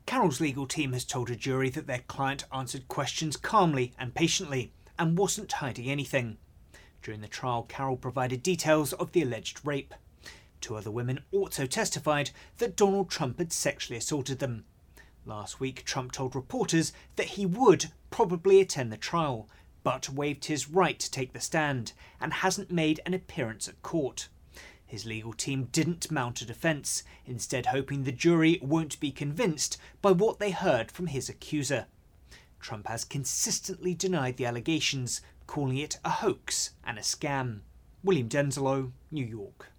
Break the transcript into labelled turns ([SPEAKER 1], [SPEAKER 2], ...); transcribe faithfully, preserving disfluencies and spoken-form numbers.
[SPEAKER 1] Carroll's legal team has told a jury that their client answered questions calmly and patiently and wasn't hiding anything. During the trial, Carroll provided details of the alleged rape. Two other women also testified that Donald Trump had sexually assaulted them. Last week, Trump told reporters that he would probably attend the trial, but waived his right to take the stand and hasn't made an appearance at court. His legal team didn't mount a defence, instead hoping the jury won't be convinced by what they heard from his accuser. Trump has consistently denied the allegations, calling it a hoax and a scam. William Denzelo, New York.